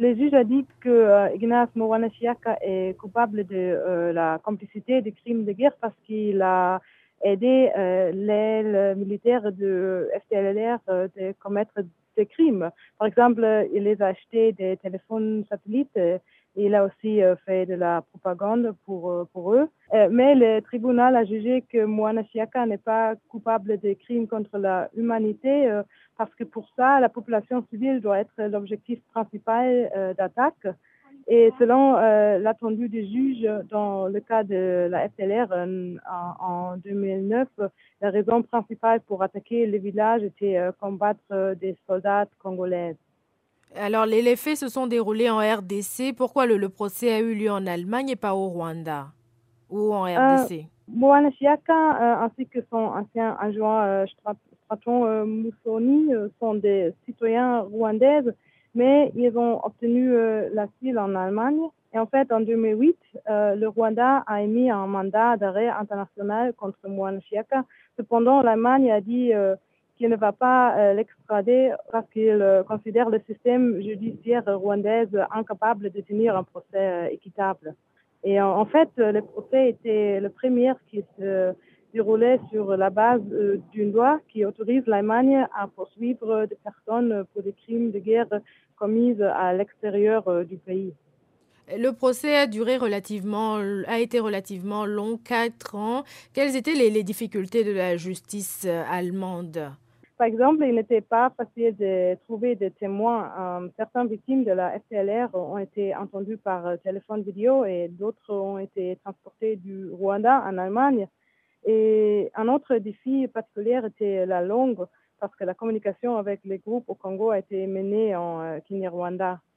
Le juge a dit que Ignace Mowanasiaka est coupable de la complicité des crimes de guerre parce qu'il a aidé l'aile militaire de FDLR de commettre des crimes. Par exemple, il les a acheté des téléphones satellites. Et il a aussi fait de la propagande pour eux. Mais le tribunal a jugé que Moana Siaka n'est pas coupable de crimes contre l'humanité parce que pour ça, la population civile doit être l'objectif principal d'attaque. Et selon l'attendu du juge, dans le cas de la FLR en 2009, la raison principale pour attaquer le village était combattre des soldats congolais. Alors, les faits se sont déroulés en RDC. Pourquoi le procès a eu lieu en Allemagne et pas au Rwanda ou en RDC? Moana Siaka ainsi que son ancien adjoint Straton Musoni sont des citoyens rwandais, mais ils ont obtenu l'asile en Allemagne. Et en fait, en 2008, le Rwanda a émis un mandat d'arrêt international contre Moana Siaka. Cependant, l'Allemagne a dit qu'il ne va pas l'extrader parce qu'il considère le système judiciaire rwandais incapable de tenir un procès équitable. Et en fait, le procès était le premier qui se déroulait sur la base d'une loi qui autorise l'Allemagne à poursuivre des personnes pour des crimes de guerre commis à l'extérieur du pays. Le procès a été relativement long, 4 ans. Quelles étaient les difficultés de la justice allemande? Par exemple, il n'était pas facile de trouver des témoins. Certaines victimes de la FPLR ont été entendues par téléphone vidéo et d'autres ont été transportées du Rwanda en Allemagne. Et un autre défi particulier était la langue, parce que la communication avec les groupes au Congo a été menée en Kinyarwanda.